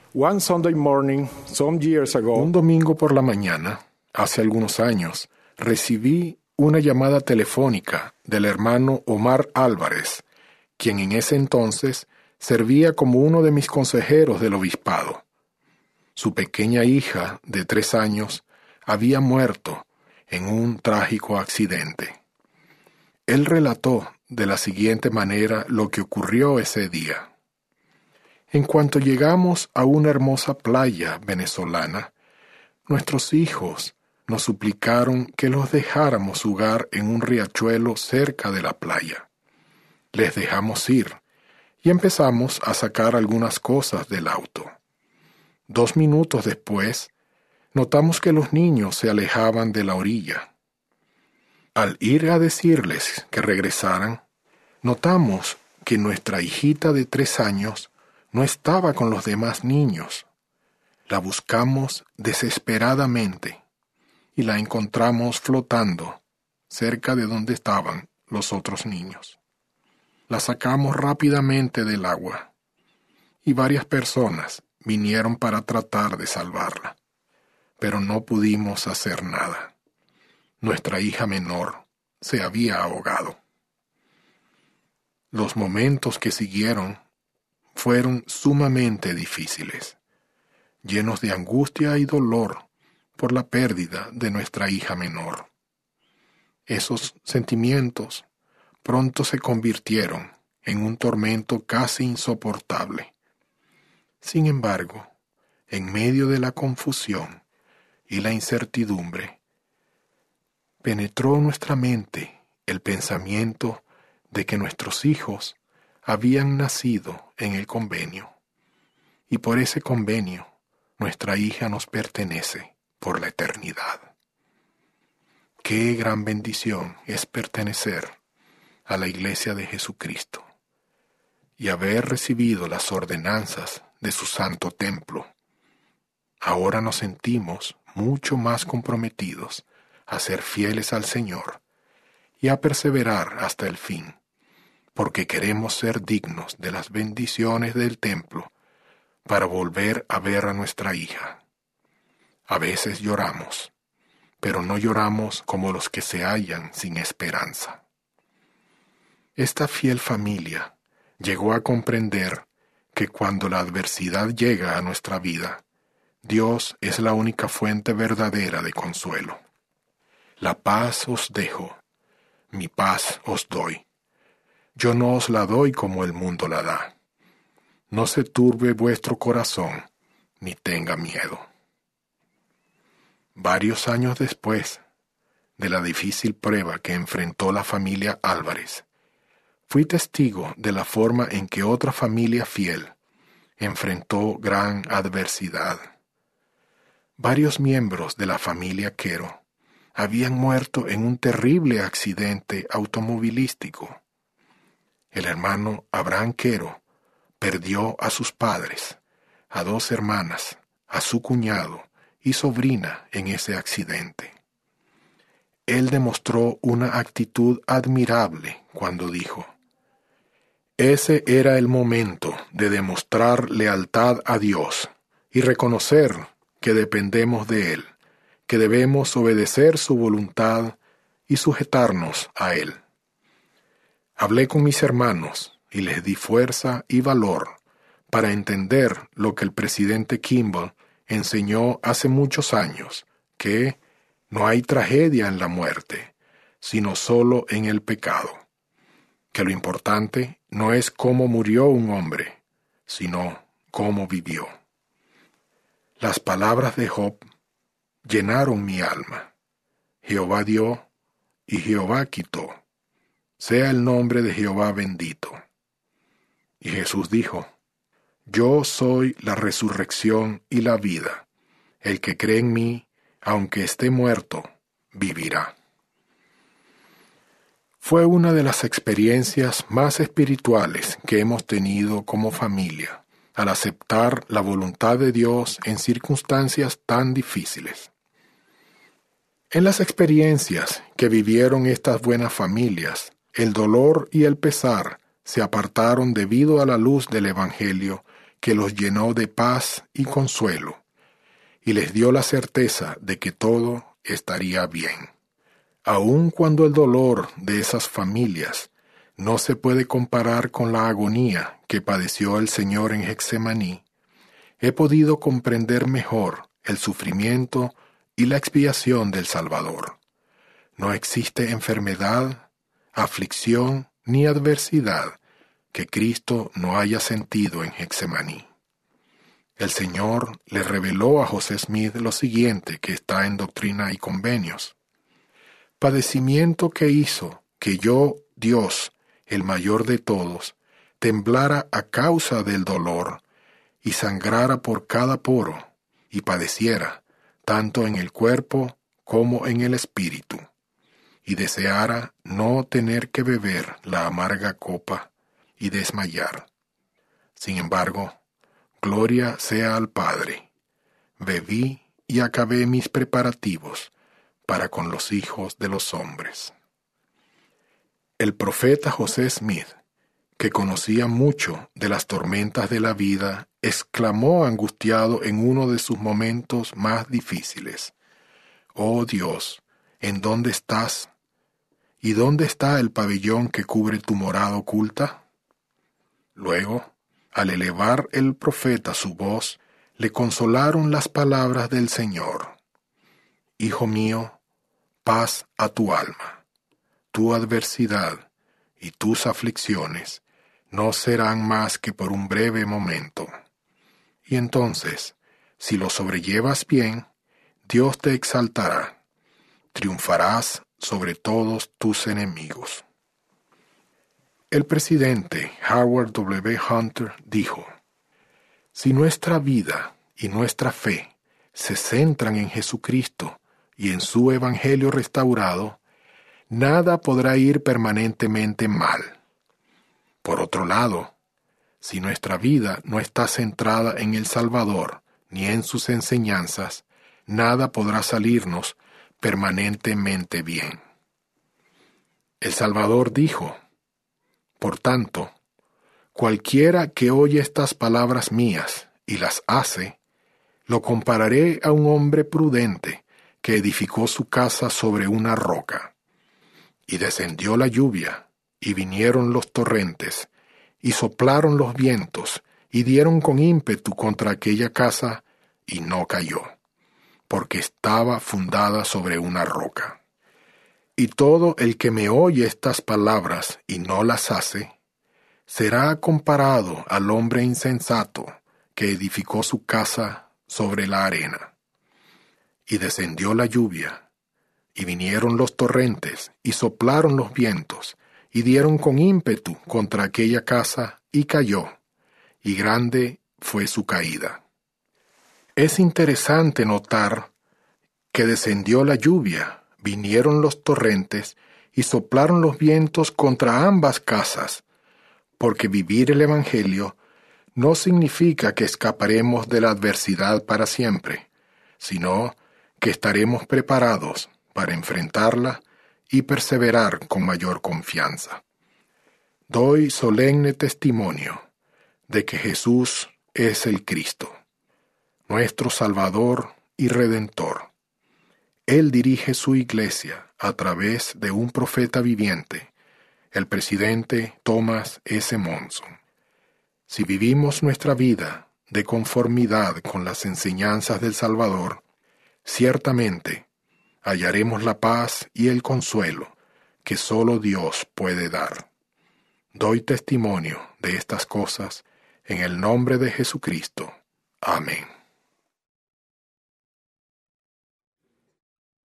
One Sunday morning, some years ago, Un domingo por la mañana, hace algunos años, recibí una llamada telefónica del hermano Omar Álvarez, quien en ese entonces servía como uno de mis consejeros del obispado. Su pequeña hija, de 3 años, había muerto en un trágico accidente. Él relató de la siguiente manera lo que ocurrió ese día. En cuanto llegamos a una hermosa playa venezolana, nuestros hijos nos suplicaron que los dejáramos jugar en un riachuelo cerca de la playa. Les dejamos ir y empezamos a sacar algunas cosas del auto. 2 minutos después, notamos que los niños se alejaban de la orilla. Al ir a decirles que regresaran, notamos que nuestra hijita de 3 años no estaba con los demás niños. La buscamos desesperadamente y la encontramos flotando cerca de donde estaban los otros niños. La sacamos rápidamente del agua y varias personas vinieron para tratar de salvarla, pero no pudimos hacer nada. Nuestra hija menor se había ahogado. Los momentos que siguieron fueron sumamente difíciles, llenos de angustia y dolor por la pérdida de nuestra hija menor. Esos sentimientos pronto se convirtieron en un tormento casi insoportable. Sin embargo, en medio de la confusión y la incertidumbre, penetró nuestra mente el pensamiento de que nuestros hijos habían nacido en el convenio, y por ese convenio nuestra hija nos pertenece por la eternidad. Qué gran bendición es pertenecer a la Iglesia de Jesucristo y haber recibido las ordenanzas de su santo templo. Ahora nos sentimos mucho más comprometidos a ser fieles al Señor y a perseverar hasta el fin, porque queremos ser dignos de las bendiciones del templo para volver a ver a nuestra hija. A veces lloramos, pero no lloramos como los que se hallan sin esperanza. Esta fiel familia llegó a comprender que cuando la adversidad llega a nuestra vida, Dios es la única fuente verdadera de consuelo. La paz os dejo, mi paz os doy. Yo no os la doy como el mundo la da. No se turbe vuestro corazón, ni tenga miedo. Varios años después de la difícil prueba que enfrentó la familia Álvarez, fui testigo de la forma en que otra familia fiel enfrentó gran adversidad. Varios miembros de la familia Quero habían muerto en un terrible accidente automovilístico. El hermano Abraham Quero perdió a sus padres, a 2 hermanas, a su cuñado y sobrina en ese accidente. Él demostró una actitud admirable cuando dijo: ese era el momento de demostrar lealtad a Dios y reconocer que dependemos de Él, que debemos obedecer su voluntad y sujetarnos a Él. Hablé con mis hermanos y les di fuerza y valor para entender lo que el presidente Kimball enseñó hace muchos años, que no hay tragedia en la muerte, sino solo en el pecado. Que lo importante no es cómo murió un hombre, sino cómo vivió. Las palabras de Job llenaron mi alma. Jehová dio y Jehová quitó. Sea el nombre de Jehová bendito. Y Jesús dijo: yo soy la resurrección y la vida. El que cree en mí, aunque esté muerto, vivirá. Fue una de las experiencias más espirituales que hemos tenido como familia, al aceptar la voluntad de Dios en circunstancias tan difíciles. En las experiencias que vivieron estas buenas familias, el dolor y el pesar se apartaron debido a la luz del Evangelio que los llenó de paz y consuelo, y les dio la certeza de que todo estaría bien. Aun cuando el dolor de esas familias no se puede comparar con la agonía que padeció el Señor en Getsemaní, he podido comprender mejor el sufrimiento y la expiación del Salvador. No existe enfermedad, aflicción ni adversidad que Cristo no haya sentido en Getsemaní. El Señor le reveló a José Smith lo siguiente que está en Doctrina y Convenios. Padecimiento que hizo que yo, Dios, el mayor de todos, temblara a causa del dolor y sangrara por cada poro y padeciera, tanto en el cuerpo como en el espíritu, y deseara no tener que beber la amarga copa y desmayar. Sin embargo, gloria sea al Padre. Bebí y acabé mis preparativos para con los hijos de los hombres. El profeta José Smith, que conocía mucho de las tormentas de la vida, exclamó angustiado en uno de sus momentos más difíciles: «Oh Dios, ¿en dónde estás? ¿Y dónde está el pabellón que cubre tu morada oculta?» Luego, al elevar el profeta su voz, le consolaron las palabras del Señor: «Hijo mío, paz a tu alma. Tu adversidad y tus aflicciones no serán más que por un breve momento. Y entonces, si lo sobrellevas bien, Dios te exaltará. Triunfarás sobre todos tus enemigos». El presidente Howard W. Hunter dijo: «Si nuestra vida y nuestra fe se centran en Jesucristo y en su Evangelio restaurado, nada podrá ir permanentemente mal. Por otro lado, si nuestra vida no está centrada en el Salvador ni en sus enseñanzas, nada podrá salirnos permanentemente bien». El Salvador dijo: «Por tanto, cualquiera que oye estas palabras mías y las hace, lo compararé a un hombre prudente que edificó su casa sobre una roca. Y descendió la lluvia, y vinieron los torrentes, y soplaron los vientos, y dieron con ímpetu contra aquella casa, y no cayó, porque estaba fundada sobre una roca. Y todo el que me oye estas palabras y no las hace, será comparado al hombre insensato que edificó su casa sobre la arena. Y descendió la lluvia, y vinieron los torrentes, y soplaron los vientos, y dieron con ímpetu contra aquella casa, y cayó, y grande fue su caída». Es interesante notar que descendió la lluvia, vinieron los torrentes, y soplaron los vientos contra ambas casas, porque vivir el Evangelio no significa que escaparemos de la adversidad para siempre, sino que estaremos preparados para enfrentarla y perseverar con mayor confianza. Doy solemne testimonio de que Jesús es el Cristo, nuestro Salvador y Redentor. Él dirige su iglesia a través de un profeta viviente, el presidente Thomas S. Monson. Si vivimos nuestra vida de conformidad con las enseñanzas del Salvador, ciertamente hallaremos la paz y el consuelo que solo Dios puede dar. Doy testimonio de estas cosas en el nombre de Jesucristo. Amén.